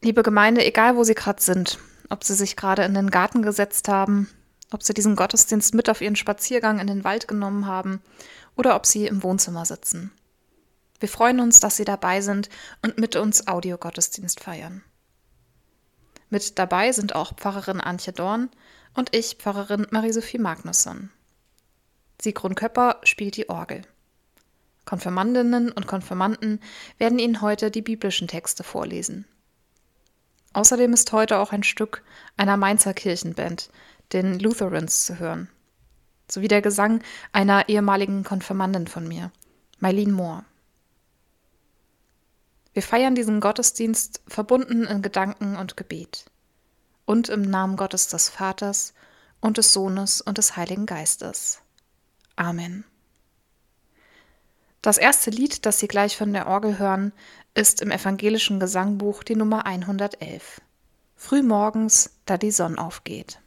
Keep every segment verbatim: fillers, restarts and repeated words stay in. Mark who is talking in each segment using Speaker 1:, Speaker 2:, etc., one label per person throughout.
Speaker 1: Liebe Gemeinde, egal wo Sie gerade sind, ob Sie sich gerade in den Garten gesetzt haben, ob Sie diesen Gottesdienst mit auf Ihren Spaziergang in den Wald genommen haben oder ob Sie im Wohnzimmer sitzen. Wir freuen uns, dass Sie dabei sind und mit uns Audiogottesdienst feiern. Mit dabei sind auch Pfarrerin Antje Dorn und ich, Pfarrerin Marie-Sophie Magnusson. Sigrun Köpper spielt die Orgel. Konfirmandinnen und Konfirmanden werden Ihnen heute die biblischen Texte vorlesen. Außerdem ist heute auch ein Stück einer Mainzer Kirchenband, den Lutherans, zu hören, sowie der Gesang einer ehemaligen Konfirmandin von mir, Mylene Moore. Wir feiern diesen Gottesdienst verbunden in Gedanken und Gebet und im Namen Gottes des Vaters und des Sohnes und des Heiligen Geistes. Amen. Das erste Lied, das Sie gleich von der Orgel hören, ist im evangelischen Gesangbuch die Nummer hundertelf. Frühmorgens, da die Sonne aufgeht.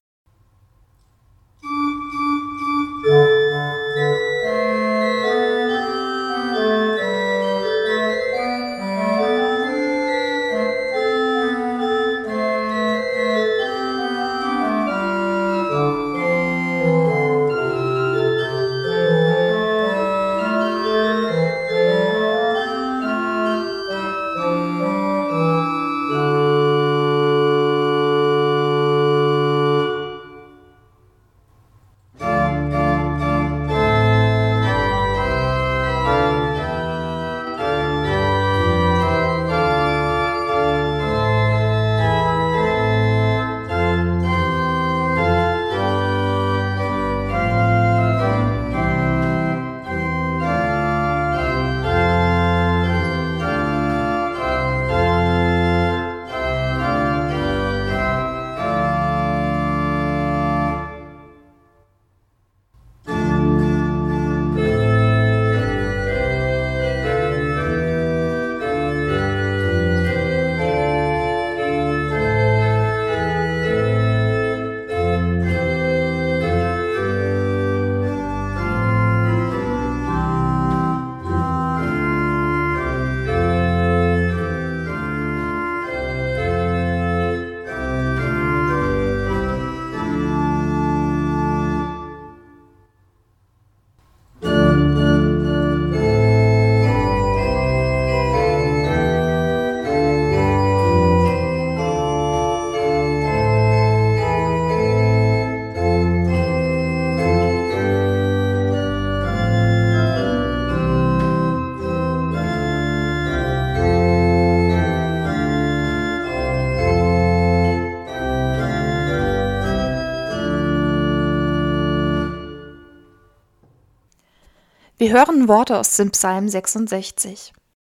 Speaker 1: Wir hören Worte aus dem Psalm sechsundsechzig.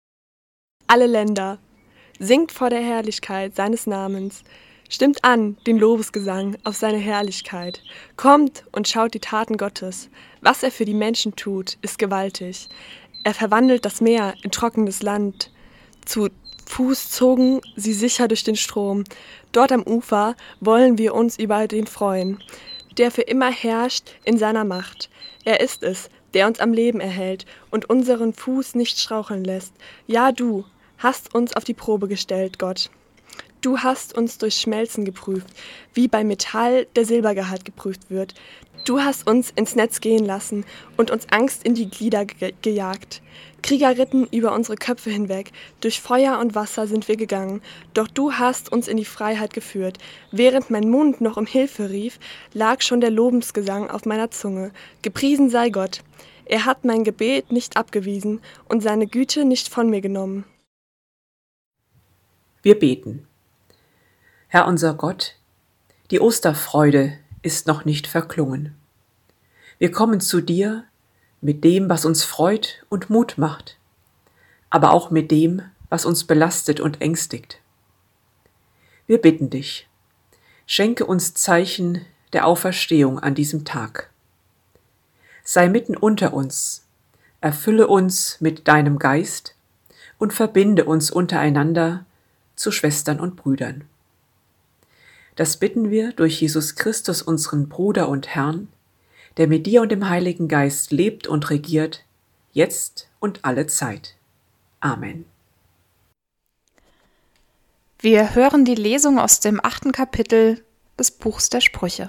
Speaker 2: Alle Länder, singt vor der Herrlichkeit seines Namens, stimmt an den Lobesgesang auf seine Herrlichkeit, kommt und schaut die Taten Gottes, was er für die Menschen tut, ist gewaltig. Er verwandelt das Meer in trockenes Land, zu Fuß zogen sie sicher durch den Strom, dort am Ufer wollen wir uns über den freuen, der für immer herrscht in seiner Macht. Er ist es, der uns am Leben erhält und unseren Fuß nicht straucheln lässt. Ja, du hast uns auf die Probe gestellt, Gott. Du hast uns durch Schmelzen geprüft, wie bei Metall der Silbergehalt geprüft wird. Du hast uns ins Netz gehen lassen und uns Angst in die Glieder ge- gejagt. Krieger ritten über unsere Köpfe hinweg, durch Feuer und Wasser sind wir gegangen, doch du hast uns in die Freiheit geführt. Während mein Mund noch um Hilfe rief, lag schon der Lobensgesang auf meiner Zunge. Gepriesen sei Gott. Er hat mein Gebet nicht abgewiesen und seine Güte nicht von mir genommen.
Speaker 3: Wir beten. Herr unser Gott, die Osterfreude ist noch nicht verklungen. Wir kommen zu dir mit dem, was uns freut und Mut macht, aber auch mit dem, was uns belastet und ängstigt. Wir bitten dich, schenke uns Zeichen der Auferstehung an diesem Tag. Sei mitten unter uns, erfülle uns mit deinem Geist und verbinde uns untereinander zu Schwestern und Brüdern. Das bitten wir durch Jesus Christus, unseren Bruder und Herrn, der mit dir und dem Heiligen Geist lebt und regiert, jetzt und alle Zeit. Amen.
Speaker 1: Wir hören die Lesung aus dem achten Kapitel des Buchs der Sprüche.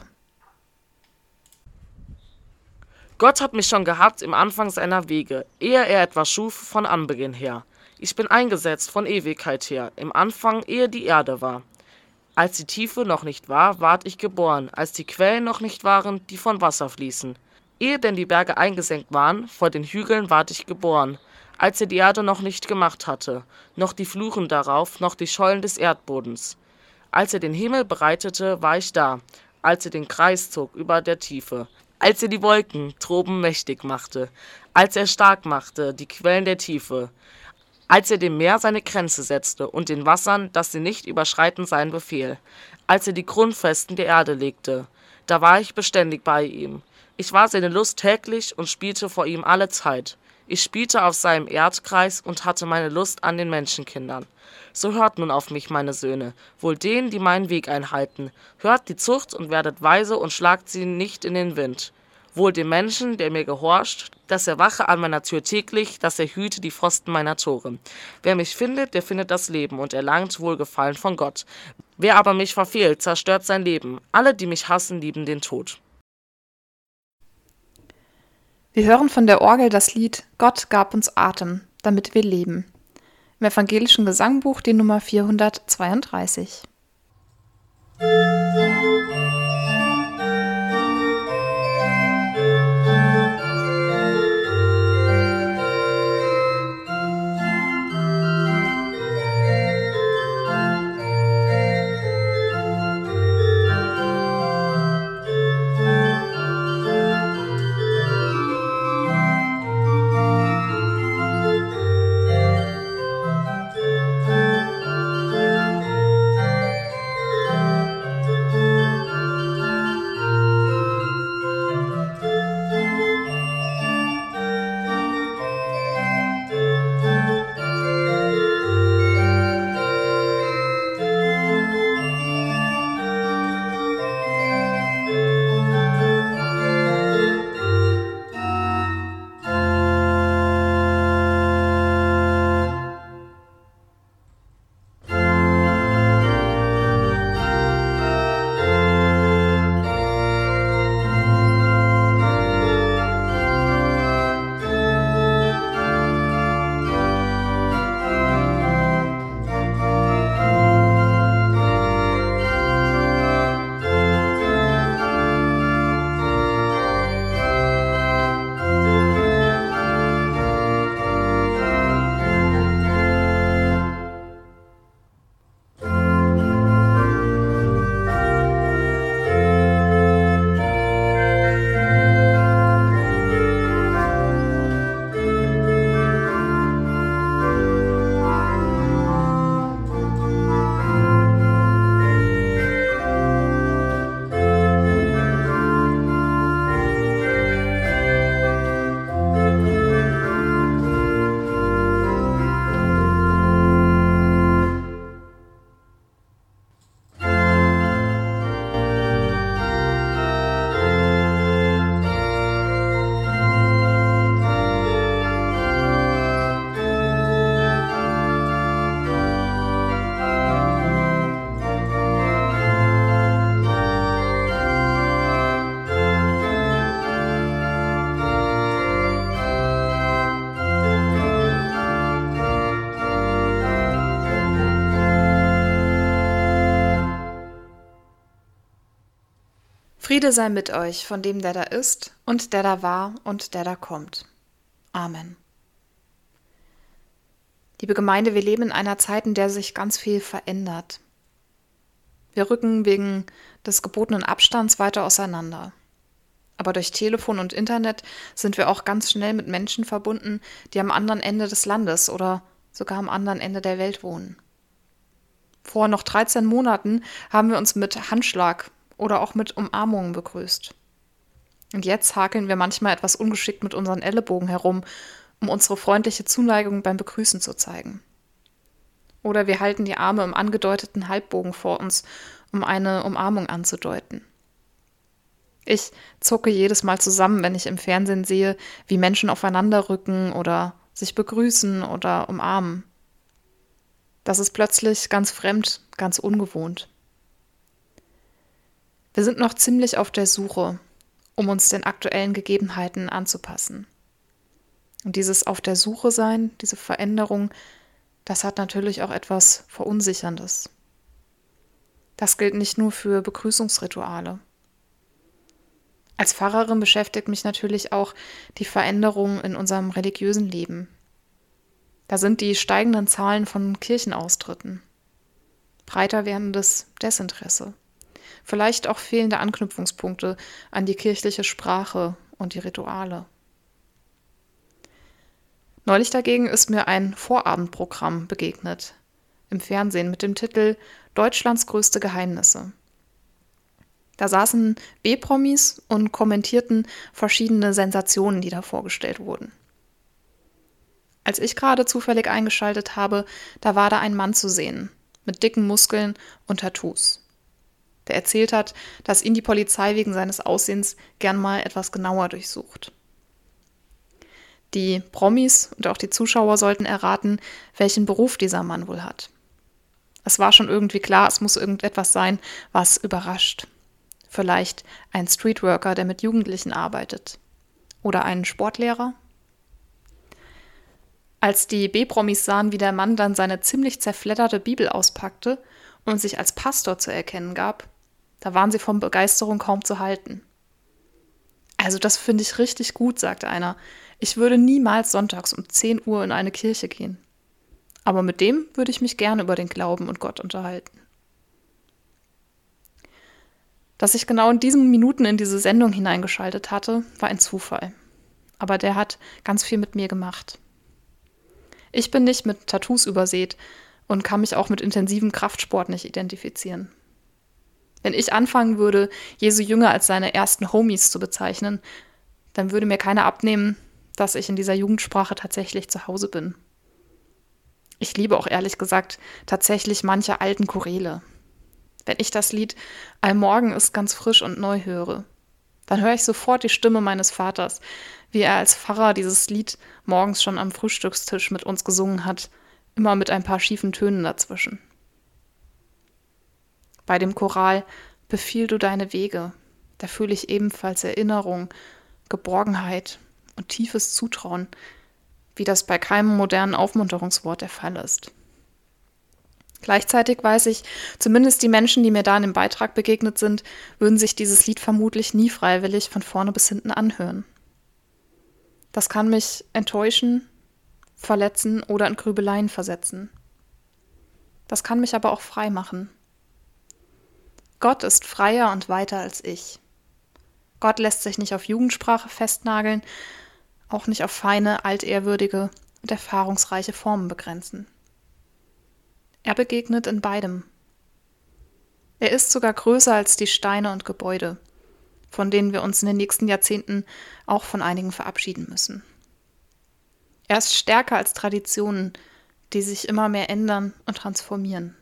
Speaker 4: Gott hat mich schon gehabt im Anfang seiner Wege, ehe er etwas schuf von Anbeginn her. Ich bin eingesetzt von Ewigkeit her, im Anfang, ehe die Erde war. Als die Tiefe noch nicht war, ward ich geboren, als die Quellen noch nicht waren, die von Wasser fließen. Ehe denn die Berge eingesenkt waren, vor den Hügeln ward ich geboren, als er die Erde noch nicht gemacht hatte, noch die Fluren darauf, noch die Schollen des Erdbodens. Als er den Himmel bereitete, war ich da, als er den Kreis zog über der Tiefe, als er die Wolken droben mächtig machte, als er stark machte die Quellen der Tiefe, als er dem Meer seine Grenze setzte und den Wassern, dass sie nicht überschreiten sein Befehl, als er die Grundfesten der Erde legte, da war ich beständig bei ihm. Ich war seine Lust täglich und spielte vor ihm alle Zeit. Ich spielte auf seinem Erdkreis und hatte meine Lust an den Menschenkindern. So hört nun auf mich, meine Söhne, wohl denen, die meinen Weg einhalten. Hört die Zucht und werdet weise und schlagt sie nicht in den Wind. Wohl dem Menschen, der mir gehorcht, dass er wache an meiner Tür täglich, dass er hüte die Pfosten meiner Tore. Wer mich findet, der findet das Leben und erlangt Wohlgefallen von Gott. Wer aber mich verfehlt, zerstört sein Leben. Alle, die mich hassen, lieben den Tod.
Speaker 1: Wir hören von der Orgel das Lied Gott gab uns Atem, damit wir leben. Im evangelischen Gesangbuch die Nummer vierhundertzweiunddreißig. Friede sei mit euch, von dem, der da ist und der da war und der da kommt. Amen. Liebe Gemeinde, wir leben in einer Zeit, in der sich ganz viel verändert. Wir rücken wegen des gebotenen Abstands weiter auseinander. Aber durch Telefon und Internet sind wir auch ganz schnell mit Menschen verbunden, die am anderen Ende des Landes oder sogar am anderen Ende der Welt wohnen. Vor noch dreizehn Monaten haben wir uns mit Handschlag oder auch mit Umarmungen begrüßt. Und jetzt hakeln wir manchmal etwas ungeschickt mit unseren Ellenbogen herum, um unsere freundliche Zuneigung beim Begrüßen zu zeigen. Oder wir halten die Arme im angedeuteten Halbbogen vor uns, um eine Umarmung anzudeuten. Ich zucke jedes Mal zusammen, wenn ich im Fernsehen sehe, wie Menschen aufeinander rücken oder sich begrüßen oder umarmen. Das ist plötzlich ganz fremd, ganz ungewohnt. Wir sind noch ziemlich auf der Suche, um uns den aktuellen Gegebenheiten anzupassen. Und dieses Auf der Suche sein, diese Veränderung, das hat natürlich auch etwas Verunsicherndes. Das gilt nicht nur für Begrüßungsrituale. Als Pfarrerin beschäftigt mich natürlich auch die Veränderung in unserem religiösen Leben. Da sind die steigenden Zahlen von Kirchenaustritten, breiter werdendes Desinteresse, vielleicht auch fehlende Anknüpfungspunkte an die kirchliche Sprache und die Rituale. Neulich dagegen ist mir ein Vorabendprogramm begegnet, im Fernsehen mit dem Titel Deutschlands größte Geheimnisse. Da saßen B-Promis und kommentierten verschiedene Sensationen, die da vorgestellt wurden. Als ich gerade zufällig eingeschaltet habe, da war da ein Mann zu sehen, mit dicken Muskeln und Tattoos, der erzählt hat, dass ihn die Polizei wegen seines Aussehens gern mal etwas genauer durchsucht. Die Promis und auch die Zuschauer sollten erraten, welchen Beruf dieser Mann wohl hat. Es war schon irgendwie klar, es muss irgendetwas sein, was überrascht. Vielleicht ein Streetworker, der mit Jugendlichen arbeitet. Oder ein Sportlehrer. Als die B-Promis sahen, wie der Mann dann seine ziemlich zerfledderte Bibel auspackte und sich als Pastor zu erkennen gab, da waren sie von Begeisterung kaum zu halten. Also das finde ich richtig gut, sagte einer. Ich würde niemals sonntags um zehn Uhr in eine Kirche gehen. Aber mit dem würde ich mich gerne über den Glauben und Gott unterhalten. Dass ich genau in diesen Minuten in diese Sendung hineingeschaltet hatte, war ein Zufall. Aber der hat ganz viel mit mir gemacht. Ich bin nicht mit Tattoos übersät und kann mich auch mit intensivem Kraftsport nicht identifizieren. Wenn ich anfangen würde, Jesu Jünger als seine ersten Homies zu bezeichnen, dann würde mir keiner abnehmen, dass ich in dieser Jugendsprache tatsächlich zu Hause bin. Ich liebe auch ehrlich gesagt tatsächlich manche alten Choräle. Wenn ich das Lied Allmorgen ist ganz frisch und neu höre, dann höre ich sofort die Stimme meines Vaters, wie er als Pfarrer dieses Lied morgens schon am Frühstückstisch mit uns gesungen hat, immer mit ein paar schiefen Tönen dazwischen. Bei dem Choral Befiehl du deine Wege, da fühle ich ebenfalls Erinnerung, Geborgenheit und tiefes Zutrauen, wie das bei keinem modernen Aufmunterungswort der Fall ist. Gleichzeitig weiß ich, zumindest die Menschen, die mir da in dem Beitrag begegnet sind, würden sich dieses Lied vermutlich nie freiwillig von vorne bis hinten anhören. Das kann mich enttäuschen, verletzen oder in Grübeleien versetzen. Das kann mich aber auch frei machen. Gott ist freier und weiter als ich. Gott lässt sich nicht auf Jugendsprache festnageln, auch nicht auf feine, altehrwürdige und erfahrungsreiche Formen begrenzen. Er begegnet in beidem. Er ist sogar größer als die Steine und Gebäude, von denen wir uns in den nächsten Jahrzehnten auch von einigen verabschieden müssen. Er ist stärker als Traditionen, die sich immer mehr ändern und transformieren.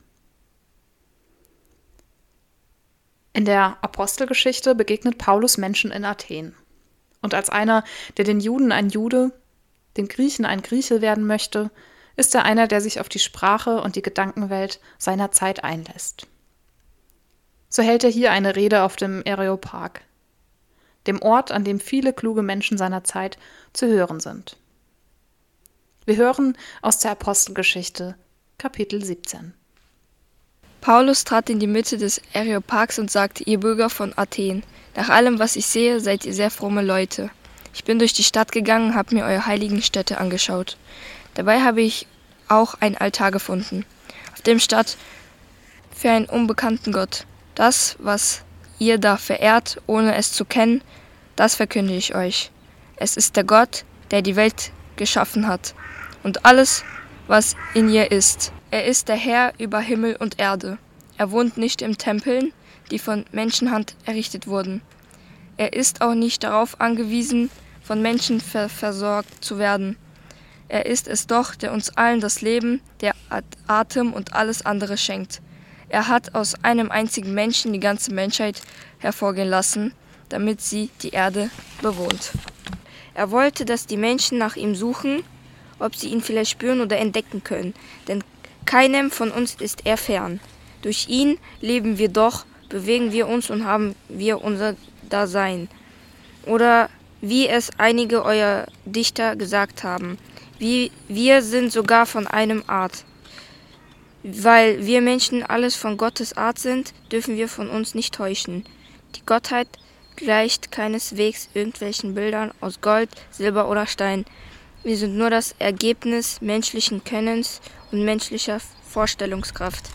Speaker 1: In der Apostelgeschichte begegnet Paulus Menschen in Athen. Und als einer, der den Juden ein Jude, den Griechen ein Grieche werden möchte, ist er einer, der sich auf die Sprache und die Gedankenwelt seiner Zeit einlässt. So hält er hier eine Rede auf dem Areopag, dem Ort, an dem viele kluge Menschen seiner Zeit zu hören sind. Wir hören aus der Apostelgeschichte, Kapitel siebzehn.
Speaker 5: Paulus trat in die Mitte des Areopags und sagte: Ihr Bürger von Athen, nach allem, was ich sehe, seid ihr sehr fromme Leute. Ich bin durch die Stadt gegangen und habe mir eure heiligen Städte angeschaut. Dabei habe ich auch ein Altar gefunden, auf dem stand für einen unbekannten Gott. Das, was ihr da verehrt, ohne es zu kennen, das verkünde ich euch. Es ist der Gott, der die Welt geschaffen hat und alles, was in ihr ist. Er ist der Herr über Himmel und Erde. Er wohnt nicht in Tempeln, die von Menschenhand errichtet wurden. Er ist auch nicht darauf angewiesen, von Menschen ver- versorgt zu werden. Er ist es doch, der uns allen das Leben, der Atem und alles andere schenkt. Er hat aus einem einzigen Menschen die ganze Menschheit hervorgehen lassen, damit sie die Erde bewohnt. Er wollte, dass die Menschen nach ihm suchen, ob sie ihn vielleicht spüren oder entdecken können. Denn Keinem von uns ist er fern. Durch ihn leben wir doch, bewegen wir uns und haben wir unser Dasein. Oder wie es einige eurer Dichter gesagt haben, wie, wir sind sogar von einem Art. Weil wir Menschen alles von Gottes Art sind, dürfen wir von uns nicht täuschen. Die Gottheit gleicht keineswegs irgendwelchen Bildern aus Gold, Silber oder Stein. Wir sind nur das Ergebnis menschlichen Kennens und menschlicher Vorstellungskraft.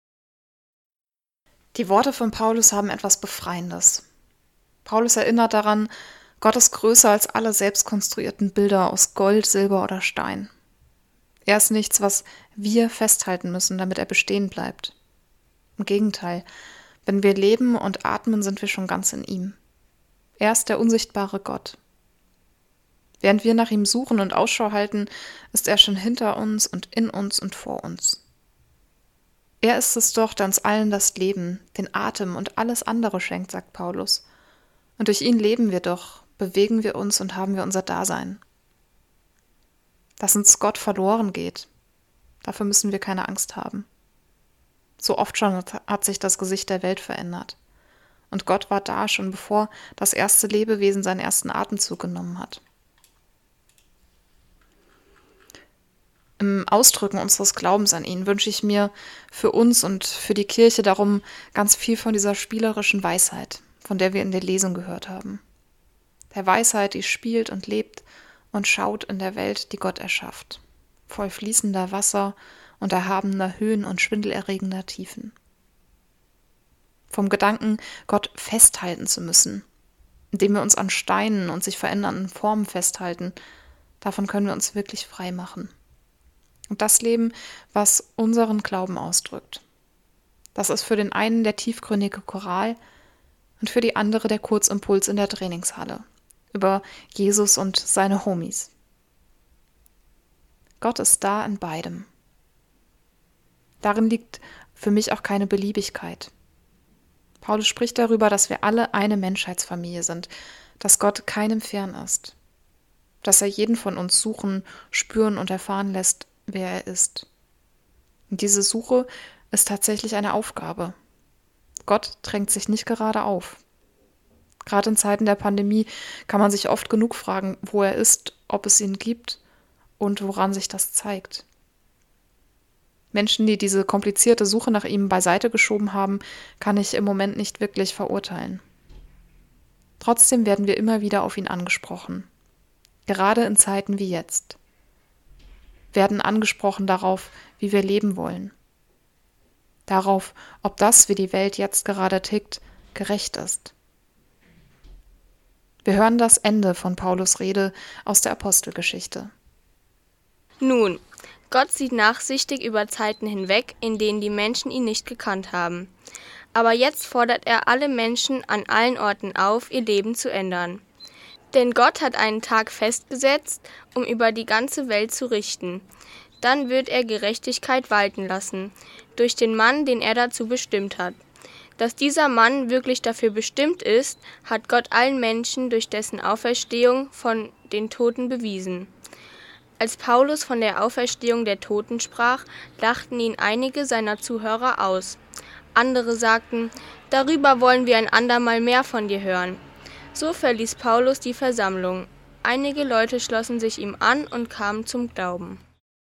Speaker 1: Die Worte von Paulus haben etwas Befreiendes. Paulus erinnert daran, Gott ist größer als alle selbstkonstruierten Bilder aus Gold, Silber oder Stein. Er ist nichts, was wir festhalten müssen, damit er bestehen bleibt. Im Gegenteil, wenn wir leben und atmen, sind wir schon ganz in ihm. Er ist der unsichtbare Gott. Während wir nach ihm suchen und Ausschau halten, ist er schon hinter uns und in uns und vor uns. Er ist es doch, der uns allen das Leben, den Atem und alles andere schenkt, sagt Paulus. Und durch ihn leben wir doch, bewegen wir uns und haben wir unser Dasein. Dass uns Gott verloren geht, dafür müssen wir keine Angst haben. So oft schon hat sich das Gesicht der Welt verändert. Und Gott war da, schon bevor das erste Lebewesen seinen ersten Atemzug genommen hat. Im Ausdrücken unseres Glaubens an ihn wünsche ich mir für uns und für die Kirche darum ganz viel von dieser spielerischen Weisheit, von der wir in der Lesung gehört haben. Der Weisheit, die spielt und lebt und schaut in der Welt, die Gott erschafft, voll fließender Wasser und erhabener Höhen und schwindelerregender Tiefen. Vom Gedanken, Gott festhalten zu müssen, indem wir uns an Steinen und sich verändernden Formen festhalten, davon können wir uns wirklich frei machen. Und das Leben, was unseren Glauben ausdrückt. Das ist für den einen der tiefgründige Choral und für die andere der Kurzimpuls in der Trainingshalle über Jesus und seine Homies. Gott ist da in beidem. Darin liegt für mich auch keine Beliebigkeit. Paulus spricht darüber, dass wir alle eine Menschheitsfamilie sind, dass Gott keinem fern ist, dass er jeden von uns suchen, spüren und erfahren lässt, wer er ist. Und diese Suche ist tatsächlich eine Aufgabe. Gott drängt sich nicht gerade auf. Gerade in Zeiten der Pandemie kann man sich oft genug fragen, wo er ist, ob es ihn gibt und woran sich das zeigt. Menschen, die diese komplizierte Suche nach ihm beiseite geschoben haben, kann ich im Moment nicht wirklich verurteilen. Trotzdem werden wir immer wieder auf ihn angesprochen. Gerade in Zeiten wie jetzt. Werden angesprochen darauf, wie wir leben wollen. Darauf, ob das, wie die Welt jetzt gerade tickt, gerecht ist. Wir hören das Ende von Paulus' Rede aus der Apostelgeschichte.
Speaker 6: Nun, Gott sieht nachsichtig über Zeiten hinweg, in denen die Menschen ihn nicht gekannt haben. Aber jetzt fordert er alle Menschen an allen Orten auf, ihr Leben zu ändern. Denn Gott hat einen Tag festgesetzt, um über die ganze Welt zu richten. Dann wird er Gerechtigkeit walten lassen, durch den Mann, den er dazu bestimmt hat. Dass dieser Mann wirklich dafür bestimmt ist, hat Gott allen Menschen durch dessen Auferstehung von den Toten bewiesen. Als Paulus von der Auferstehung der Toten sprach, lachten ihn einige seiner Zuhörer aus. Andere sagten, darüber wollen wir ein andermal mehr von dir hören. So verließ Paulus die Versammlung. Einige Leute schlossen sich ihm an und kamen zum Glauben.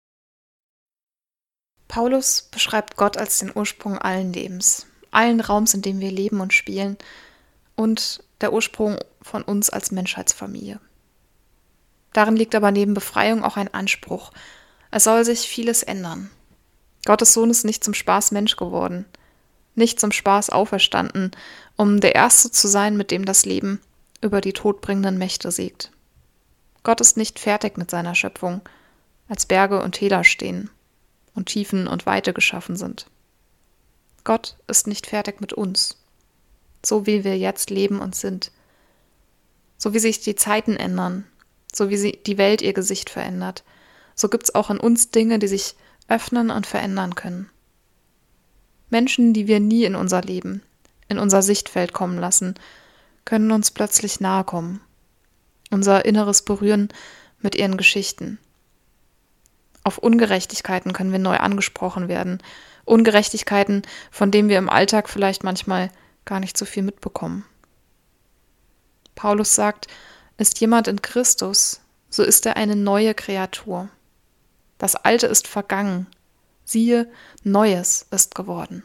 Speaker 1: Paulus beschreibt Gott als den Ursprung allen Lebens, allen Raums, in dem wir leben und spielen, und der Ursprung von uns als Menschheitsfamilie. Darin liegt aber neben Befreiung auch ein Anspruch. Es soll sich vieles ändern. Gottes Sohn ist nicht zum Spaß Mensch geworden, nicht zum Spaß auferstanden, um der Erste zu sein, mit dem das Leben über die todbringenden Mächte siegt. Gott ist nicht fertig mit seiner Schöpfung, als Berge und Täler stehen und Tiefen und Weite geschaffen sind. Gott ist nicht fertig mit uns, so wie wir jetzt leben und sind, so wie sich die Zeiten ändern, so wie sie die Welt ihr Gesicht verändert, so gibt es auch in uns Dinge, die sich öffnen und verändern können. Menschen, die wir nie in unser Leben, in unser Sichtfeld kommen lassen, können uns plötzlich nahe kommen, unser Inneres berühren mit ihren Geschichten. Auf Ungerechtigkeiten können wir neu angesprochen werden. Ungerechtigkeiten, von denen wir im Alltag vielleicht manchmal gar nicht so viel mitbekommen. Paulus sagt, ist jemand in Christus, so ist er eine neue Kreatur. Das Alte ist vergangen, siehe, Neues ist geworden.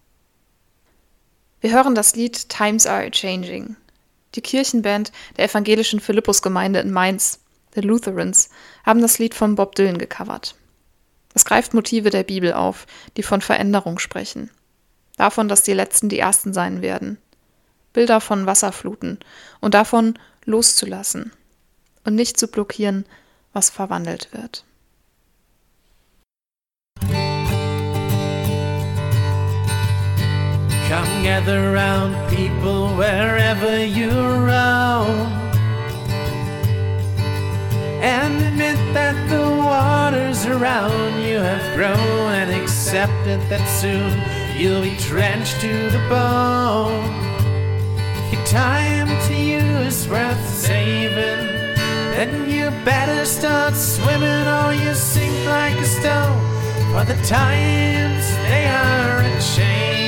Speaker 1: Wir hören das Lied Times Are A-Changing. Die Kirchenband der evangelischen Philippusgemeinde in Mainz, The Lutherans, haben das Lied von Bob Dylan gecovert. Es greift Motive der Bibel auf, die von Veränderung sprechen. Davon, dass die Letzten die Ersten sein werden. Bilder von Wasserfluten und davon loszulassen und nicht zu blockieren, was verwandelt wird.
Speaker 7: Come gather round, people, wherever you roam, and admit that the waters around you have grown, and accepted that soon you'll be drenched to the bone. If your time to you is worth saving, then you better start swimming or you sink like a stone, for the times they are a-changing.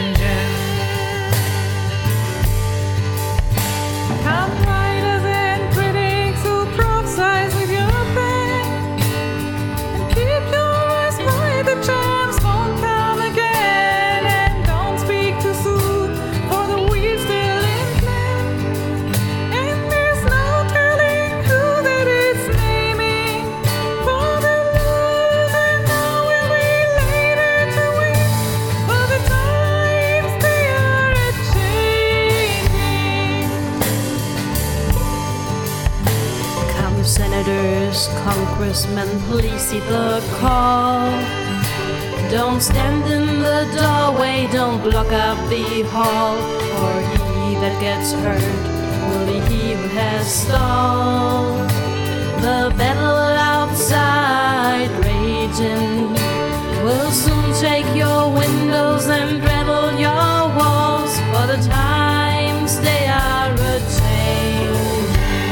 Speaker 8: Come writers and critics who prophesize with your pen, and keep your eyes wide, the chance won't come again. And don't speak too soon, for the weed's still in plant, and there's no telling who that it's naming, for the loser now will be later to win, for the times they are a-changing.
Speaker 9: Come senators, congressmen, please heed the call. Don't stand in the doorway, don't block up the hall, for he that gets hurt will be he who has stalled. The battle outside raging will soon take your windows and rattle your walls, for the times they are a-changing.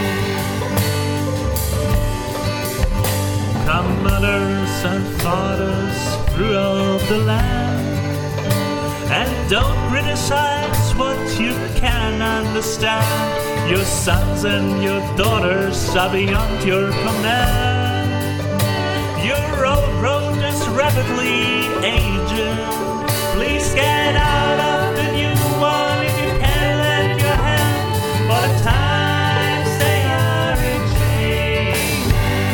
Speaker 10: Come mothers and fathers throughout the land, and don't criticize what you can understand. Your sons and your daughters are beyond your command. Your old road is rapidly aging. Please get out of the new one if you can lend your hand, for the times they are a-changing.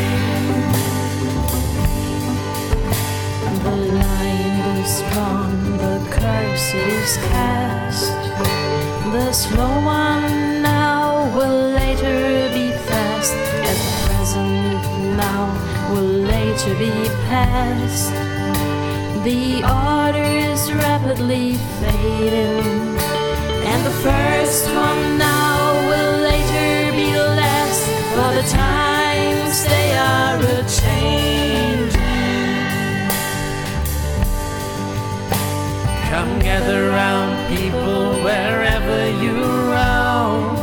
Speaker 9: The line is drawn, the curse is cast. The slow one now will later be fast, as the present now will later be past. The order is rapidly fading, and the first one now will later be last, for the times they are a-changing.
Speaker 7: Come gather round, people, wherever you roam,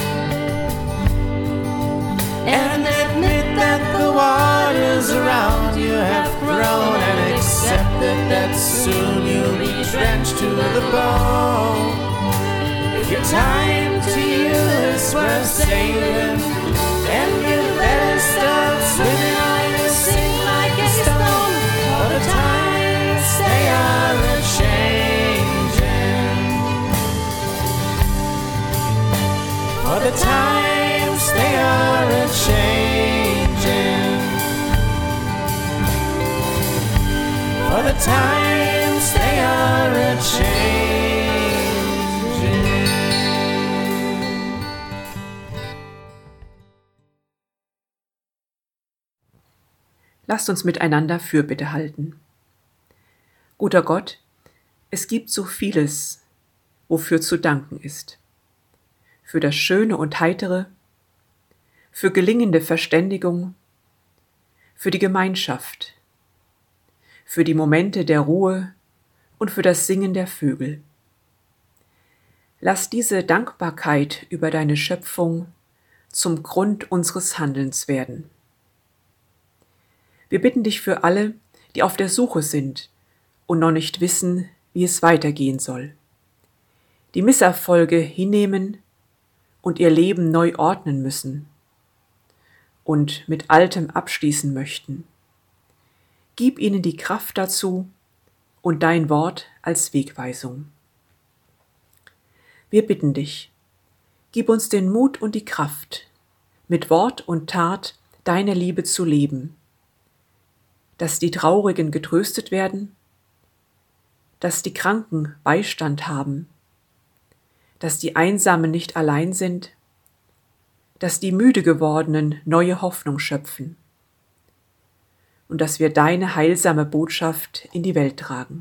Speaker 7: and admit that the waters around you have grown, and accepted that soon you'll be drenched to the bone. If your time to you is worth saving, then you better start swimming or you sink like a stone, for the times they are a-changing. For the times they are a-changing. For the times they are a-changing.
Speaker 3: Lasst uns miteinander Fürbitte halten. Guter Gott, es gibt so vieles, wofür zu danken ist. Für das Schöne und Heitere, für gelingende Verständigung, für die Gemeinschaft, für die Momente der Ruhe und für das Singen der Vögel. Lass diese Dankbarkeit über deine Schöpfung zum Grund unseres Handelns werden. Wir bitten dich für alle, die auf der Suche sind und noch nicht wissen, wie es weitergehen soll, die Misserfolge hinnehmen und ihr Leben neu ordnen müssen und mit Altem abschließen möchten. Gib ihnen die Kraft dazu und dein Wort als Wegweisung. Wir bitten dich, gib uns den Mut und die Kraft, mit Wort und Tat deine Liebe zu leben, dass die Traurigen getröstet werden, dass die Kranken Beistand haben, dass die Einsamen nicht allein sind, dass die müde gewordenen neue Hoffnung schöpfen und dass wir deine heilsame Botschaft in die Welt tragen.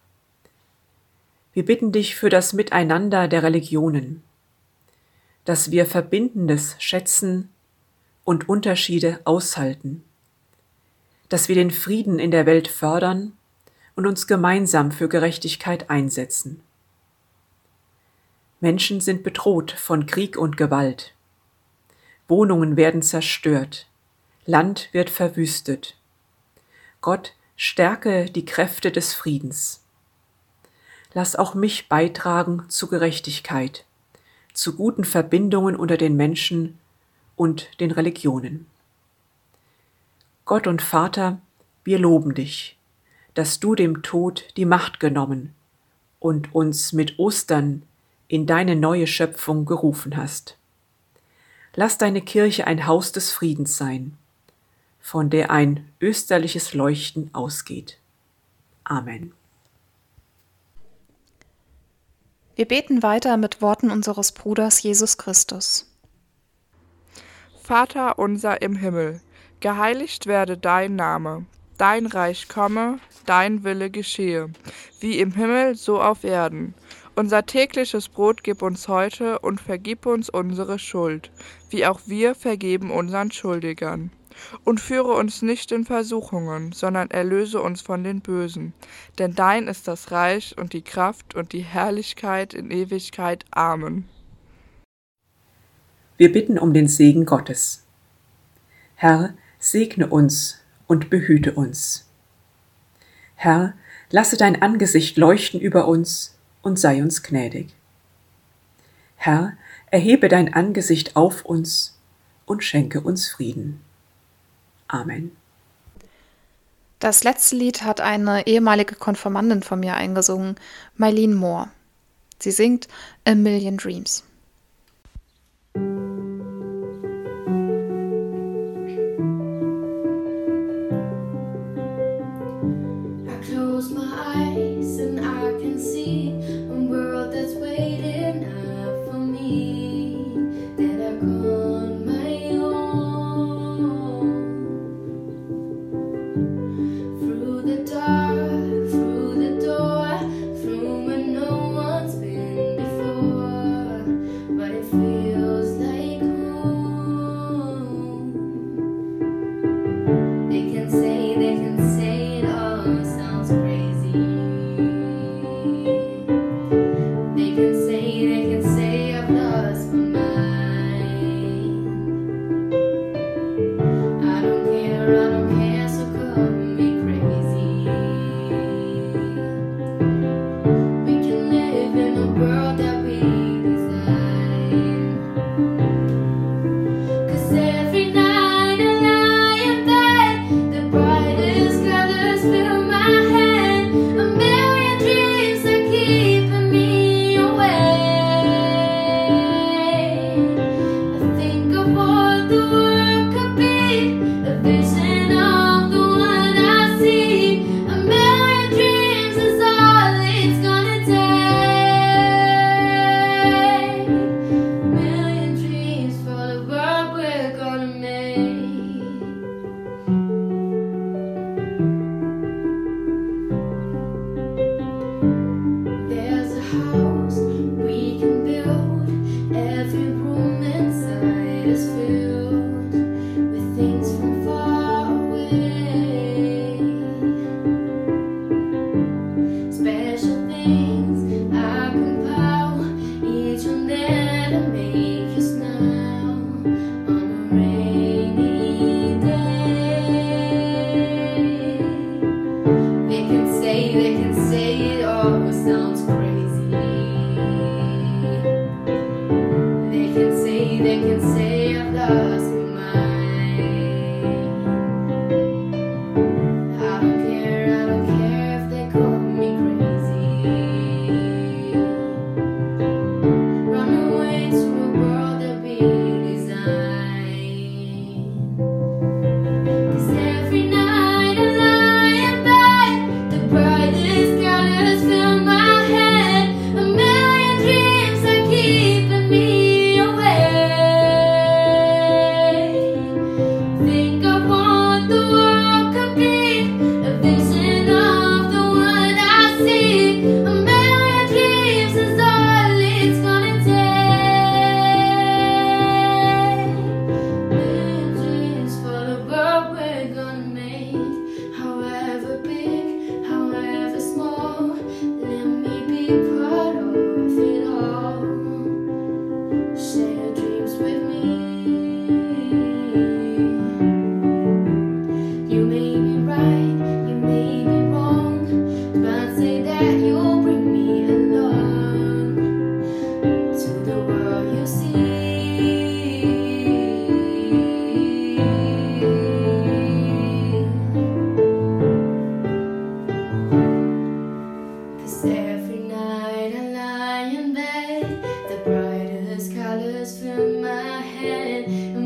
Speaker 3: Wir bitten dich für das Miteinander der Religionen, dass wir Verbindendes schätzen und Unterschiede aushalten, dass wir den Frieden in der Welt fördern und uns gemeinsam für Gerechtigkeit einsetzen. Menschen sind bedroht von Krieg und Gewalt. Wohnungen werden zerstört, Land wird verwüstet. Gott, stärke die Kräfte des Friedens. Lass auch mich beitragen zu Gerechtigkeit, zu guten Verbindungen unter den Menschen und den Religionen. Gott und Vater, wir loben dich, dass du dem Tod die Macht genommen und uns mit Ostern in deine neue Schöpfung gerufen hast. Lass deine Kirche ein Haus des Friedens sein, von der ein österliches Leuchten ausgeht. Amen.
Speaker 1: Wir beten weiter mit Worten unseres Bruders Jesus Christus.
Speaker 2: Vater unser im Himmel, geheiligt werde dein Name, dein Reich komme, dein Wille geschehe, wie im Himmel so auf Erden. Unser tägliches Brot gib uns heute und vergib uns unsere Schuld, wie auch wir vergeben unseren Schuldigern. Und führe uns nicht in Versuchungen, sondern erlöse uns von den Bösen. Denn dein ist das Reich und die Kraft und die Herrlichkeit in Ewigkeit. Amen.
Speaker 3: Wir bitten um den Segen Gottes. Herr, segne uns und behüte uns. Herr, lasse dein Angesicht leuchten über uns und sei uns gnädig. Herr, erhebe dein Angesicht auf uns und schenke uns Frieden. Amen.
Speaker 1: Das letzte Lied hat eine ehemalige Konfirmandin von mir eingesungen, Mylene Moore. Sie singt A Million Dreams.
Speaker 9: Every room inside is filled with things from far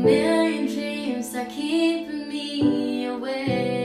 Speaker 9: million dreams are keeping me awake.